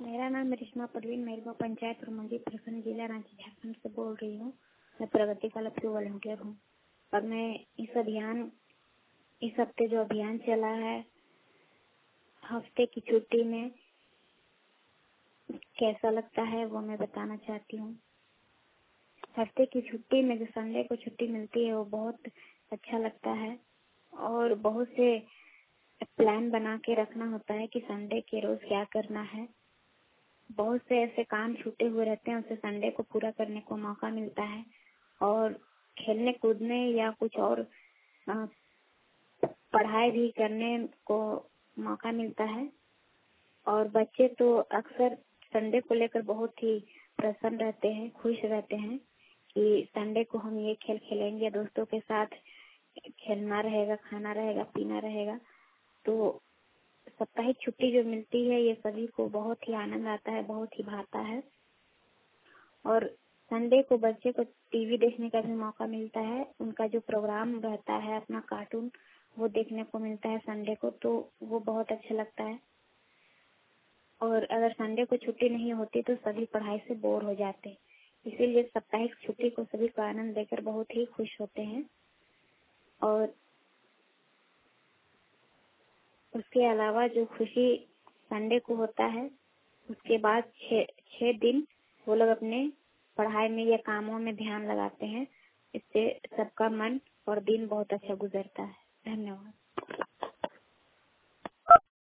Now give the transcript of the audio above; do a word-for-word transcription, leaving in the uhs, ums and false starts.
मेरा नाम रिश्मा परवीन मेरवा पंचायत रुमंगी प्रखंड जिला रांची झारखंड से बोल रही हूँ। मैं प्रगति का लक्ष्य वॉलंटियर हूँ और मैं इस अभियान इस हफ्ते जो अभियान चला है हफ्ते की छुट्टी में कैसा लगता है वो मैं बताना चाहती हूँ। हफ्ते की छुट्टी में जो संडे को छुट्टी मिलती है वो बहुत अच्छा लगता है और बहुत से प्लान बना के रखना होता है कि संडे के रोज क्या करना है। बहुत से ऐसे काम छूटे हुए रहते हैं, उसे संडे को पूरा करने को मौका मिलता है और खेलने कूदने या कुछ और पढ़ाई भी करने को मौका मिलता है। और बच्चे तो अक्सर संडे को लेकर बहुत ही प्रसन्न रहते हैं, खुश रहते हैं कि संडे को हम ये खेल खेलेंगे, दोस्तों के साथ खेलना रहेगा, खाना रहेगा, पीना रहेगा। तो साप्ताहिक छुट्टी जो मिलती है ये सभी को बहुत ही आनंद आता है, बहुत ही भाता है। और संडे को बच्चे को टीवी देखने का भी मौका मिलता है, उनका जो प्रोग्राम रहता है अपना कार्टून वो देखने को मिलता है संडे को, तो वो बहुत अच्छा लगता है। और अगर संडे को छुट्टी नहीं होती तो सभी पढ़ाई से बोर हो जाते, इसीलिए साप्ताहिक छुट्टी को सभी को आनंद देकर बहुत ही खुश होते हैं। और उसके अलावा जो खुशी संडे को होता है उसके बाद छह छह दिन वो लोग अपने पढ़ाई में या कामों में ध्यान लगाते हैं, इससे सबका मन और दिन बहुत अच्छा गुजरता है। धन्यवाद।